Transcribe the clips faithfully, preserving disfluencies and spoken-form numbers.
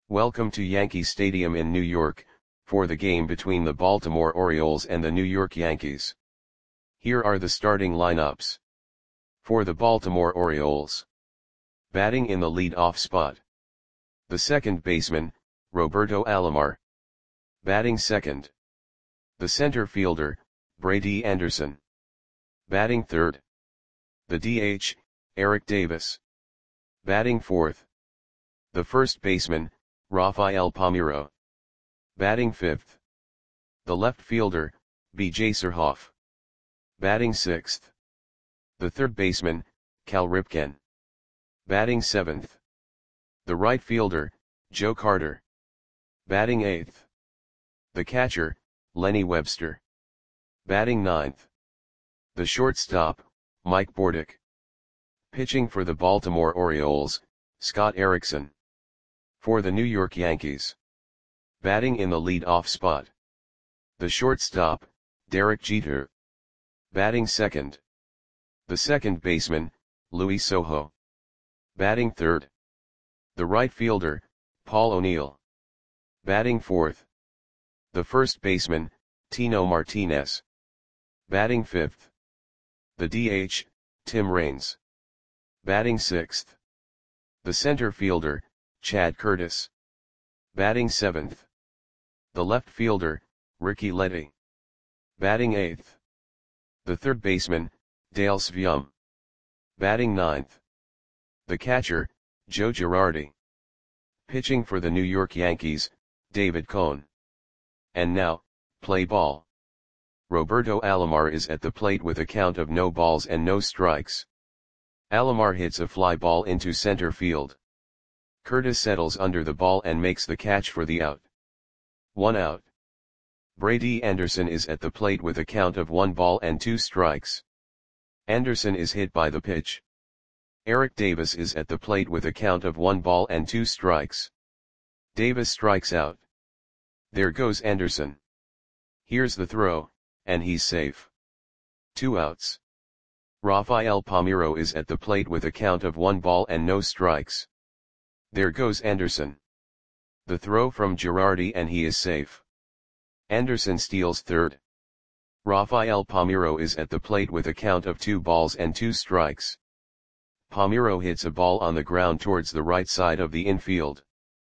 Welcome to Yankee Stadium in New York, for the game between the Baltimore Orioles and the New York Yankees. Here are the starting lineups. For the Baltimore Orioles. Batting in the lead-off spot. The second baseman, Roberto Alomar. Batting second. The center fielder, Brady Anderson. Batting third. The D H, Eric Davis. Batting fourth. The first baseman, Rafael Palmeiro. Batting fifth. The left fielder, B J Surhoff. Batting sixth. The third baseman, Cal Ripken. Batting seventh. The right fielder, Joe Carter. Batting eighth. The catcher, Lenny Webster. Batting ninth. The shortstop, Mike Bordick. Pitching for the Baltimore Orioles, Scott Erickson. For the New York Yankees. Batting in the lead-off spot. The shortstop, Derek Jeter. Batting second. The second baseman, Luis Sojo. Batting third. The right fielder, Paul O'Neill. Batting fourth. The first baseman, Tino Martinez. Batting fifth. The D H, Tim Raines. Batting sixth. The center fielder, Chad Curtis. Batting seventh. The left fielder, Ricky Letty. Batting eighth. The third baseman, Dale Sveum. Batting ninth. The catcher, Joe Girardi. Pitching for the New York Yankees, David Cone. And now, play ball. Roberto Alomar is at the plate with a count of no balls and no strikes. Alomar hits a fly ball into center field. Curtis settles under the ball and makes the catch for the out. One out. Brady Anderson is at the plate with a count of one ball and two strikes. Anderson is hit by the pitch. Eric Davis is at the plate with a count of one ball and two strikes. Davis strikes out. There goes Anderson. Here's the throw, and he's safe. Two outs. Rafael Palmeiro is at the plate with a count of one ball and no strikes. There goes Anderson. The throw from Girardi and he is safe. Anderson steals third. Rafael Palmeiro is at the plate with a count of two balls and two strikes. Palmeiro hits a ball on the ground towards the right side of the infield.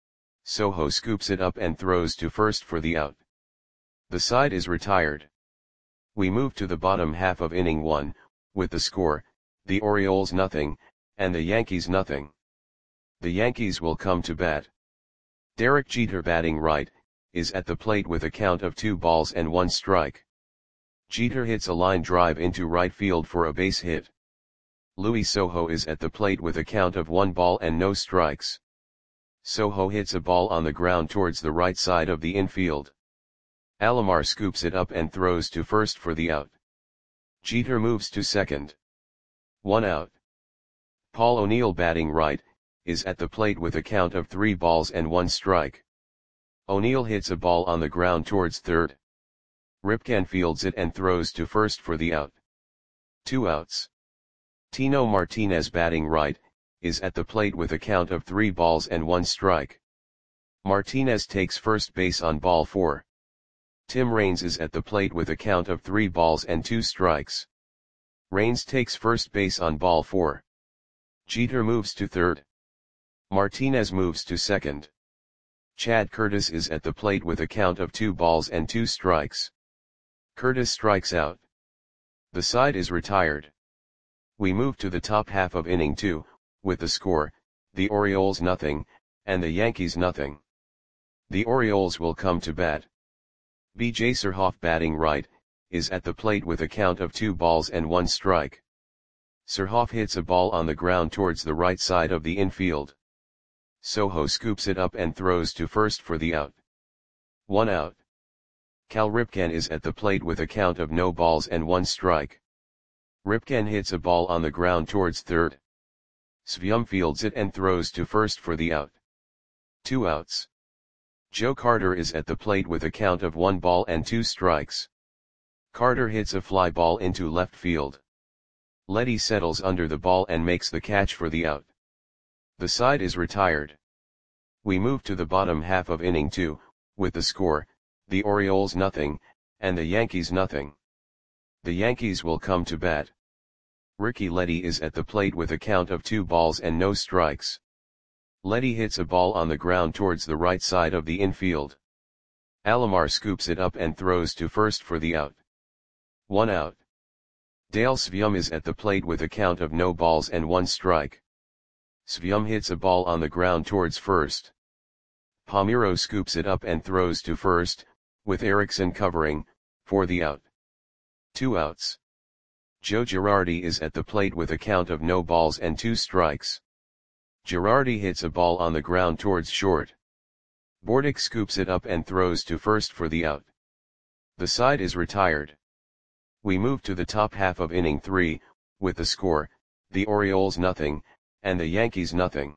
Sojo scoops it up and throws to first for the out. The side is retired. We move to the bottom half of inning one, with the score, the Orioles nothing, and the Yankees nothing. The Yankees will come to bat. Derek Jeter, batting right, is at the plate with a count of two balls and one strike. Jeter hits a line drive into right field for a base hit. Luis Sojo is at the plate with a count of one ball and no strikes. Sojo hits a ball on the ground towards the right side of the infield. Alomar scoops it up and throws to first for the out. Jeter moves to second. One out. Paul O'Neill, batting right, is at the plate with a count of three balls and one strike. O'Neill hits a ball on the ground towards third. Ripken fields it and throws to first for the out. Two outs. Tino Martinez, batting right, is at the plate with a count of three balls and one strike. Martinez takes first base on ball four. Tim Raines is at the plate with a count of three balls and two strikes. Raines takes first base on ball four. Jeter moves to third. Martinez moves to second. Chad Curtis is at the plate with a count of two balls and two strikes. Curtis strikes out. The side is retired. We move to the top half of inning two, with the score, the Orioles nothing, and the Yankees nothing. The Orioles will come to bat. B J Surhoff, batting right, is at the plate with a count of two balls and one strike. Surhoff hits a ball on the ground towards the right side of the infield. Sojo scoops it up and throws to first for the out. One out. Cal Ripken is at the plate with a count of no balls and one strike. Ripken hits a ball on the ground towards third. Sveum fields it and throws to first for the out. Two outs. Joe Carter is at the plate with a count of one ball and two strikes. Carter hits a fly ball into left field. Letty settles under the ball and makes the catch for the out. The side is retired. We move to the bottom half of inning two, with the score, the Orioles nothing, and the Yankees nothing. The Yankees will come to bat. Ricky Leddy is at the plate with a count of two balls and no strikes. Leddy hits a ball on the ground towards the right side of the infield. Alomar scoops it up and throws to first for the out. One out. Dale Svium is at the plate with a count of no balls and one strike. Svium hits a ball on the ground towards first. Palmeiro scoops it up and throws to first, with Erickson covering, for the out. Two outs. Joe Girardi is at the plate with a count of no balls and two strikes. Girardi hits a ball on the ground towards short. Bordick scoops it up and throws to first for the out. The side is retired. We move to the top half of inning three, with the score, the Orioles nothing, and the Yankees nothing.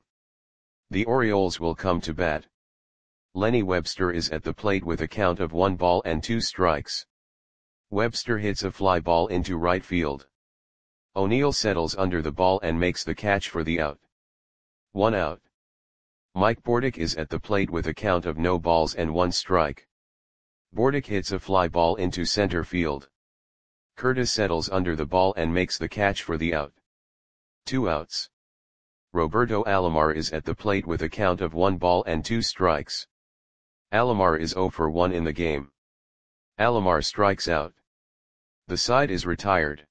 The Orioles will come to bat. Lenny Webster is at the plate with a count of one ball and two strikes. Webster hits a fly ball into right field. O'Neill settles under the ball and makes the catch for the out. One out. Mike Bordick is at the plate with a count of no balls and one strike. Bordick hits a fly ball into center field. Curtis settles under the ball and makes the catch for the out. Two outs. Roberto Alomar is at the plate with a count of one ball and two strikes. Alomar is zero for one in the game. Alomar strikes out. The side is retired.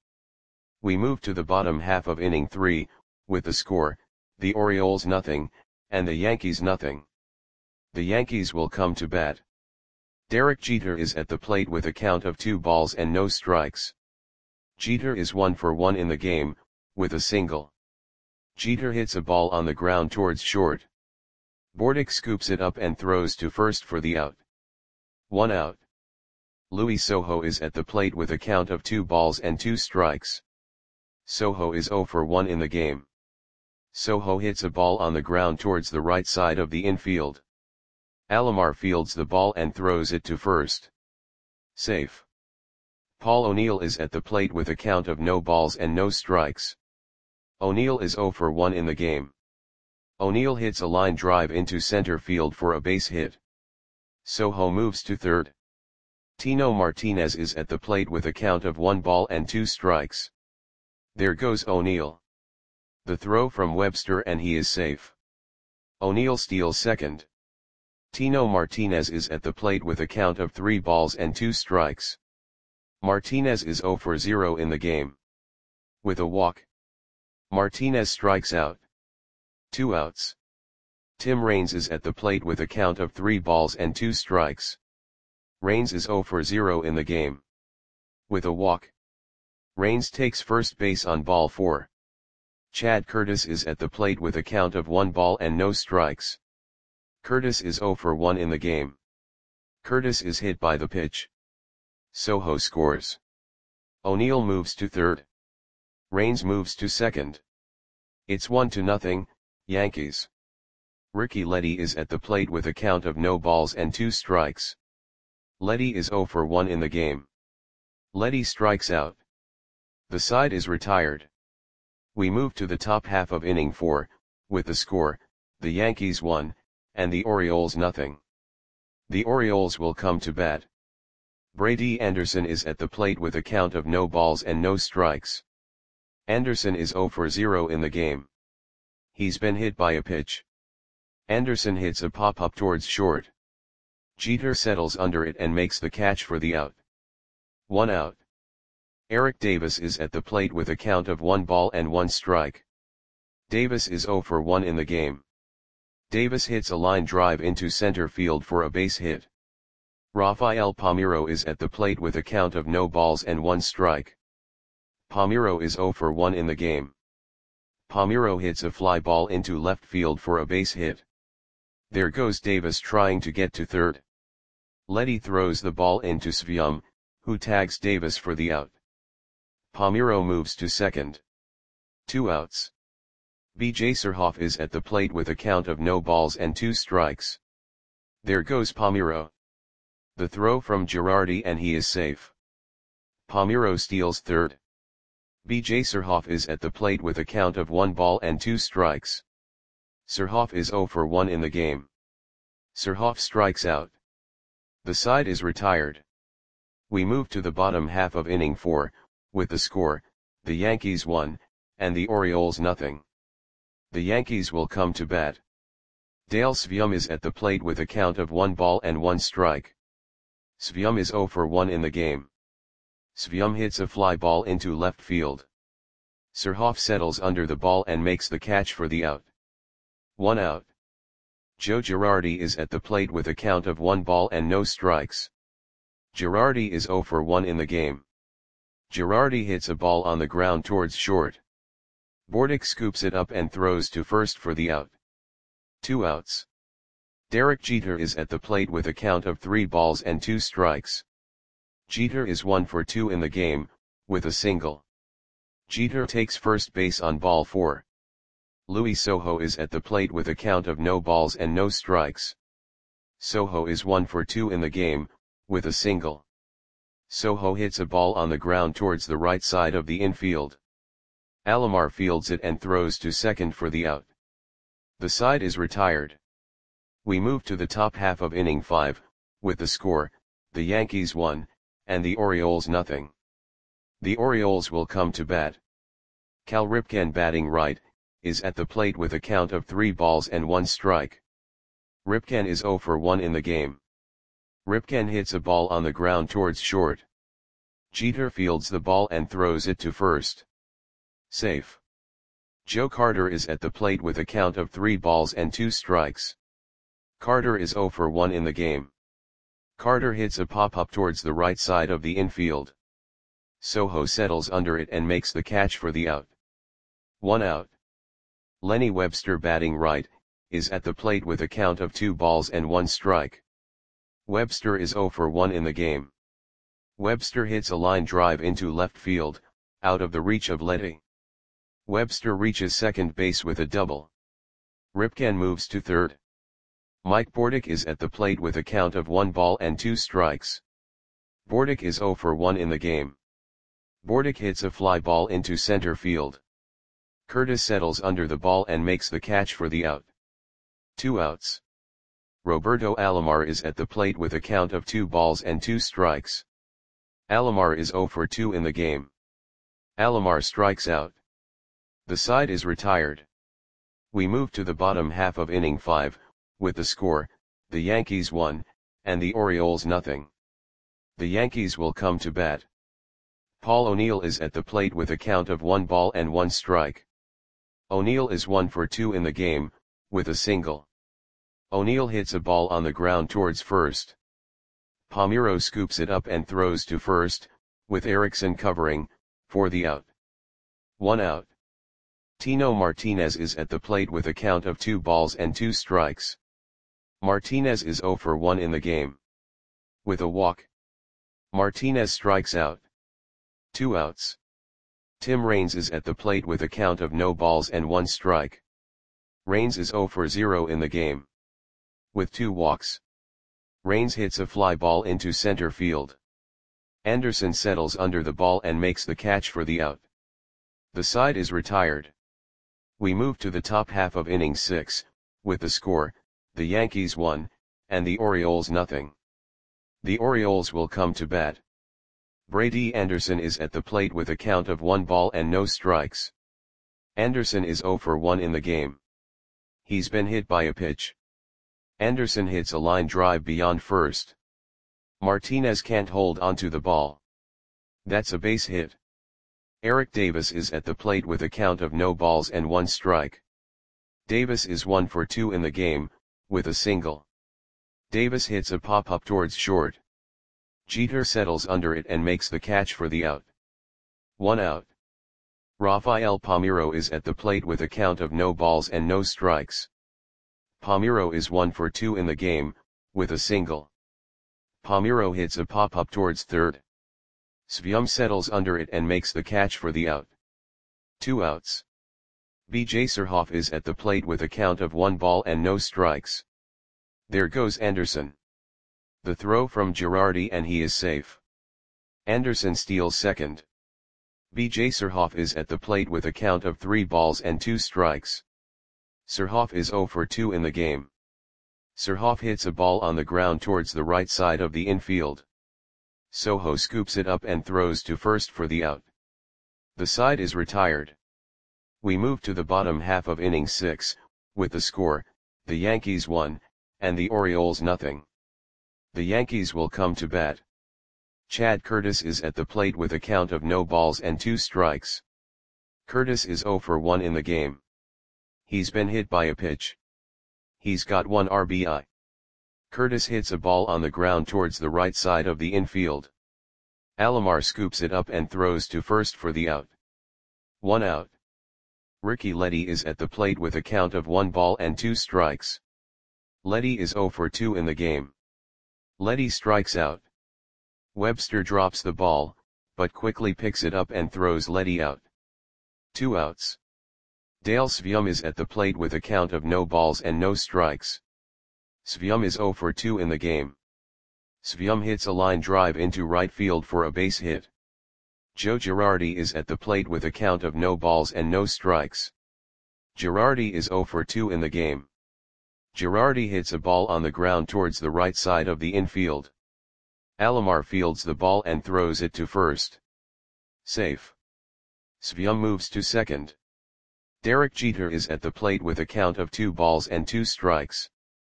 We move to the bottom half of inning three, with the score, the Orioles nothing, and the Yankees nothing. The Yankees will come to bat. Derek Jeter is at the plate with a count of two balls and no strikes. Jeter is one for one in the game, with a single. Jeter hits a ball on the ground towards short. Bordick scoops it up and throws to first for the out. One out. Luis Sojo is at the plate with a count of two balls and two strikes. Sojo is zero for one in the game. Sojo hits a ball on the ground towards the right side of the infield. Alomar fields the ball and throws it to first. Safe. Paul O'Neill is at the plate with a count of no balls and no strikes. O'Neill is zero for one in the game. O'Neill hits a line drive into center field for a base hit. Sojo moves to third. Tino Martinez is at the plate with a count of one ball and two strikes. There goes O'Neill. The throw from Webster and he is safe. O'Neill steals second. Tino Martinez is at the plate with a count of three balls and two strikes. Martinez is zero for zero in the game. With a walk, Martinez strikes out. Two outs. Tim Raines is at the plate with a count of three balls and two strikes. Raines is zero for zero in the game. With a walk, Raines takes first base on ball four. Chad Curtis is at the plate with a count of one ball and no strikes. Curtis is zero for one in the game. Curtis is hit by the pitch. Sojo scores. O'Neill moves to third. Raines moves to second. It's one to nothing, Yankees. Ricky Leddy is at the plate with a count of no balls and two strikes. Leddy is zero for one in the game. Leddy strikes out. The side is retired. We move to the top half of inning four, with the score, the Yankees one, and the Orioles nothing. The Orioles will come to bat. Brady Anderson is at the plate with a count of no balls and no strikes. Anderson is zero for zero in the game. He's been hit by a pitch. Anderson hits a pop-up towards short. Jeter settles under it and makes the catch for the out. One out. Eric Davis is at the plate with a count of one ball and one strike. Davis is zero for one in the game. Davis hits a line drive into center field for a base hit. Rafael Palmeiro is at the plate with a count of no balls and one strike. Palmeiro is zero for one in the game. Palmeiro hits a fly ball into left field for a base hit. There goes Davis trying to get to third. Leddy throws the ball into Svium, who tags Davis for the out. Palmeiro moves to second. Two outs. B J Surhoff is at the plate with a count of no balls and two strikes. There goes Palmeiro. The throw from Girardi and he is safe. Palmeiro steals third. B J Surhoff is at the plate with a count of one ball and two strikes. Surhoff is zero for one in the game. Surhoff strikes out. The side is retired. We move to the bottom half of inning four, with the score, the Yankees one, and the Orioles nothing. The Yankees will come to bat. Dale Sveum is at the plate with a count of one ball and one strike. Sveum is zero for one in the game. Sveum hits a fly ball into left field. Surhoff settles under the ball and makes the catch for the out. One out. Joe Girardi is at the plate with a count of one ball and no strikes. Girardi is zero for one in the game. Girardi hits a ball on the ground towards short. Bordick scoops it up and throws to first for the out. Two outs. Derek Jeter is at the plate with a count of three balls and two strikes. Jeter is one for two in the game, with a single. Jeter takes first base on ball four. Luis Sojo is at the plate with a count of no balls and no strikes. Sojo is one for two in the game, with a single. Sojo hits a ball on the ground towards the right side of the infield. Alomar fields it and throws to second for the out. The side is retired. We move to the top half of inning five, with the score, the Yankees one, and the Orioles nothing. The Orioles will come to bat. Cal Ripken, batting right, is at the plate with a count of three balls and one strike. Ripken is zero for one in the game. Ripken hits a ball on the ground towards short. Jeter fields the ball and throws it to first. Safe. Joe Carter is at the plate with a count of three balls and two strikes. Carter is zero for one in the game. Carter hits a pop-up towards the right side of the infield. Sojo settles under it and makes the catch for the out. One out. Lenny Webster, batting right, is at the plate with a count of two balls and one strike. Webster is zero for one in the game. Webster hits a line drive into left field, out of the reach of Letty. Webster reaches second base with a double. Ripken moves to third. Mike Bordick is at the plate with a count of one ball and two strikes. Bordick is zero for one in the game. Bordick hits a fly ball into center field. Curtis settles under the ball and makes the catch for the out. Two outs. Roberto Alomar is at the plate with a count of two balls and two strikes. Alomar is zero for two in the game. Alomar strikes out. The side is retired. We move to the bottom half of inning five, with the score, the Yankees one, and the Orioles nothing. The Yankees will come to bat. Paul O'Neill is at the plate with a count of one ball and one strike. O'Neill is one for two in the game, with a single. O'Neill hits a ball on the ground towards first. Palmeiro scoops it up and throws to first, with Erickson covering, for the out. One out. Tino Martinez is at the plate with a count of two balls and two strikes. Martinez is zero for one in the game. With a walk. Martinez strikes out. Two outs. Tim Raines is at the plate with a count of no balls and one strike. Raines is zero for zero in the game. With two walks. Raines hits a fly ball into center field. Anderson settles under the ball and makes the catch for the out. The side is retired. We move to the top half of inning six, with the score, the Yankees one, and the Orioles nothing. The Orioles will come to bat. Brady Anderson is at the plate with a count of one ball and no strikes. Anderson is zero for one in the game. He's been hit by a pitch. Anderson hits a line drive beyond first. Martinez can't hold onto the ball. That's a base hit. Eric Davis is at the plate with a count of no balls and one strike. Davis is one for two in the game, with a single. Davis hits a pop-up towards short. Jeter settles under it and makes the catch for the out. One out. Rafael Palmeiro is at the plate with a count of no balls and no strikes. Palmeiro is one for two in the game, with a single. Palmeiro hits a pop-up towards third. Sveum settles under it and makes the catch for the out. Two outs. B J Surhoff is at the plate with a count of one ball and no strikes. There goes Anderson. The throw from Girardi and he is safe. Anderson steals second. B J Surhoff is at the plate with a count of three balls and two strikes. Surhoff is zero for two in the game. Surhoff hits a ball on the ground towards the right side of the infield. Soho scoops it up and throws to first for the out. The side is retired. We move to the bottom half of inning six, with the score, the Yankees one, and the Orioles nothing. The Yankees will come to bat. Chad Curtis is at the plate with a count of no balls and two strikes. Curtis is oh for one in the game. He's been hit by a pitch. He's got one R B I. Curtis hits a ball on the ground towards the right side of the infield. Alomar scoops it up and throws to first for the out. One out. Ricky Leddy is at the plate with a count of one ball and two strikes. Leddy is oh for two in the game. Leddy strikes out. Webster drops the ball, but quickly picks it up and throws Leddy out. Two outs. Dale Svium is at the plate with a count of no balls and no strikes. Svium is oh for two in the game. Svium hits a line drive into right field for a base hit. Joe Girardi is at the plate with a count of no balls and no strikes. Girardi is oh for two in the game. Girardi hits a ball on the ground towards the right side of the infield. Alomar fields the ball and throws it to first. Safe. Svium moves to second. Derek Jeter is at the plate with a count of two balls and two strikes.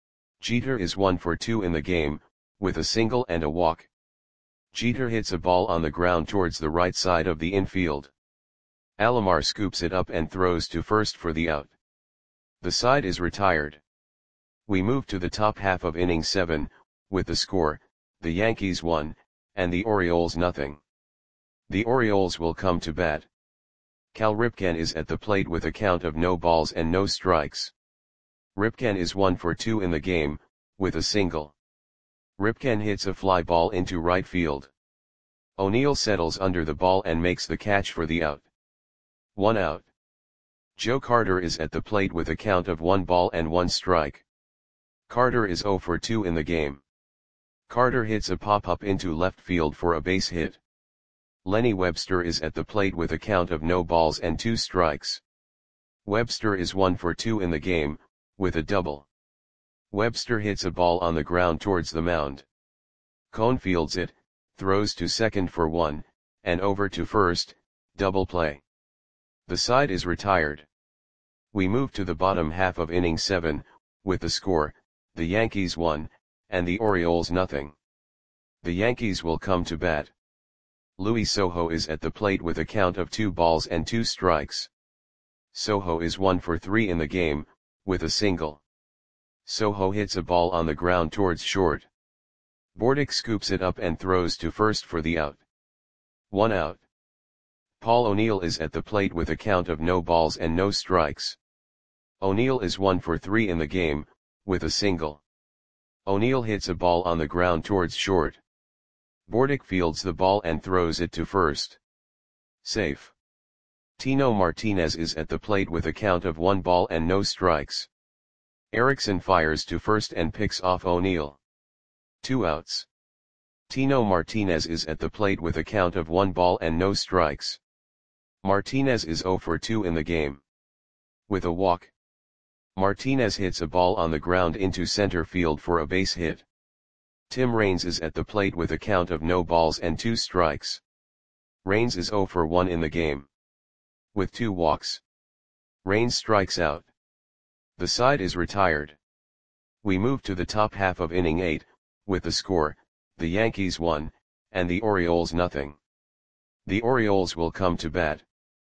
Jeter is one for two in the game, with a single and a walk. Jeter hits a ball on the ground towards the right side of the infield. Alomar scoops it up and throws to first for the out. The side is retired. We move to the top half of inning seven, with the score, the Yankees one, and the Orioles nothing. The Orioles will come to bat. Cal Ripken is at the plate with a count of no balls and no strikes. Ripken is one for two in the game, with a single. Ripken hits a fly ball into right field. O'Neill settles under the ball and makes the catch for the out. One out. Joe Carter is at the plate with a count of one ball and one strike. Carter is oh for two in the game. Carter hits a pop-up into left field for a base hit. Lenny Webster is at the plate with a count of no balls and two strikes. Webster is one for two in the game, with a double. Webster hits a ball on the ground towards the mound. Cone fields it, throws to second for one, and over to first, double play. The side is retired. We move to the bottom half of inning seven, with the score, the Yankees one, and the Orioles nothing. The Yankees will come to bat. Louis Soho is at the plate with a count of two balls and two strikes. Soho is one for three in the game, with a single. Soho hits a ball on the ground towards short. Bordick scoops it up and throws to first for the out. One out. Paul O'Neill is at the plate with a count of no balls and no strikes. O'Neill is one for three in the game, with a single. O'Neill hits a ball on the ground towards short. Bordick fields the ball and throws it to first. Safe. Tino Martinez is at the plate with a count of one ball and no strikes. Erickson fires to first and picks off O'Neill. Two outs. Tino Martinez is at the plate with a count of one ball and no strikes. Martinez is oh for two in the game. With a walk. Martinez hits a ball on the ground into center field for a base hit. Tim Raines is at the plate with a count of no balls and two strikes. Raines is oh for one in the game. With two walks. Raines strikes out. The side is retired. We move to the top half of inning eight, with the score, the Yankees one, and the Orioles nothing. The Orioles will come to bat.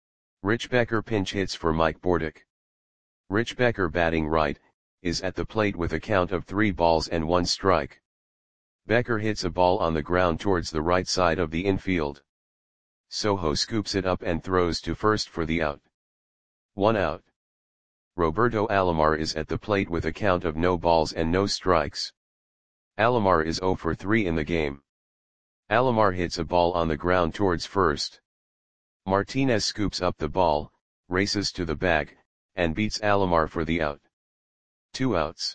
Rich Becker pinch hits for Mike Bordick. Rich Becker, batting right, is at the plate with a count of three balls and one strike. Becker hits a ball on the ground towards the right side of the infield. Soho scoops it up and throws to first for the out. One out. Roberto Alomar is at the plate with a count of no balls and no strikes. Alomar is oh for three in the game. Alomar hits a ball on the ground towards first. Martinez scoops up the ball, races to the bag, and beats Alomar for the out. Two outs.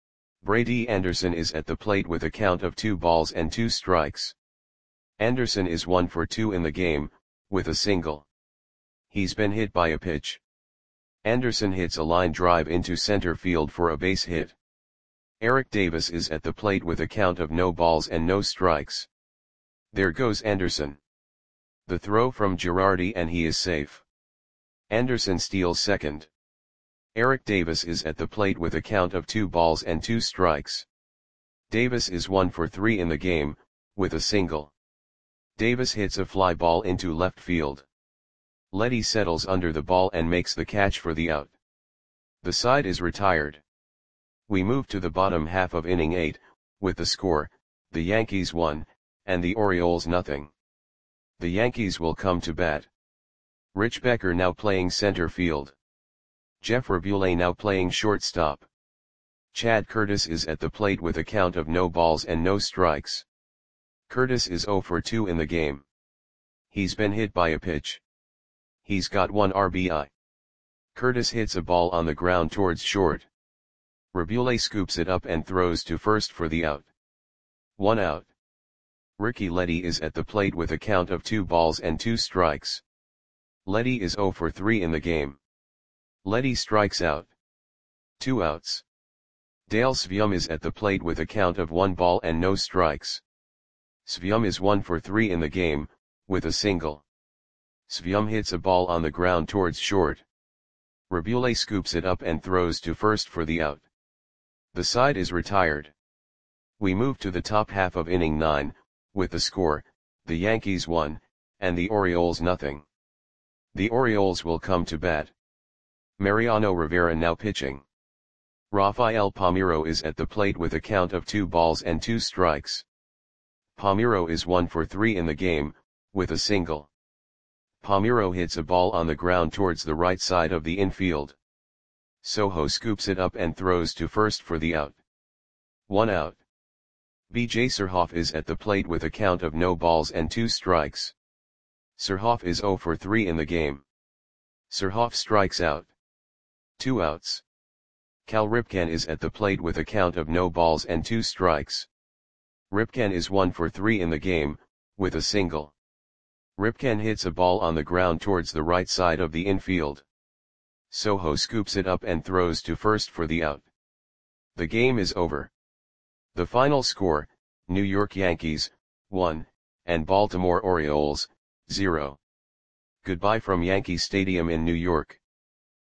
Brady Anderson is at the plate with a count of two balls and two strikes. Anderson is one for two in the game, with a single. He's been hit by a pitch. Anderson hits a line drive into center field for a base hit. Eric Davis is at the plate with a count of no balls and no strikes. There goes Anderson. The throw from Girardi and he is safe. Anderson steals second. Eric Davis is at the plate with a count of two balls and two strikes. Davis is one for three in the game, with a single. Davis hits a fly ball into left field. Letty settles under the ball and makes the catch for the out. The side is retired. We move to the bottom half of inning eight, with the score, the Yankees one, and the Orioles nothing. The Yankees will come to bat. Rich Becker now playing center field. Jeff Rabule now playing shortstop. Chad Curtis is at the plate with a count of no balls and no strikes. Curtis is oh for two in the game. He's been hit by a pitch. He's got one R B I. Curtis hits a ball on the ground towards short. Rabule scoops it up and throws to first for the out. One out. Ricky Letty is at the plate with a count of two balls and two strikes. Letty is oh for three in the game. Letty strikes out. Two outs. Dale Svium is at the plate with a count of one ball and no strikes. Svium is one for three in the game, with a single. Svium hits a ball on the ground towards short. Rabule scoops it up and throws to first for the out. The side is retired. We move to the top half of inning nine, with the score, the Yankees one, and the Orioles nothing. The Orioles will come to bat. Mariano Rivera now pitching. Rafael Palmeiro is at the plate with a count of two balls and two strikes. Palmeiro is one for three in the game, with a single. Palmeiro hits a ball on the ground towards the right side of the infield. Soho scoops it up and throws to first for the out. One out. B J Surhoff is at the plate with a count of no balls and two strikes. Surhoff is oh for three in the game. Surhoff strikes out. Two outs. Cal Ripken is at the plate with a count of no balls and two strikes. Ripken is one for three in the game, with a single. Ripken hits a ball on the ground towards the right side of the infield. Soho scoops it up and throws to first for the out. The game is over. The final score, New York Yankees, one, and Baltimore Orioles, zero. Goodbye from Yankee Stadium in New York.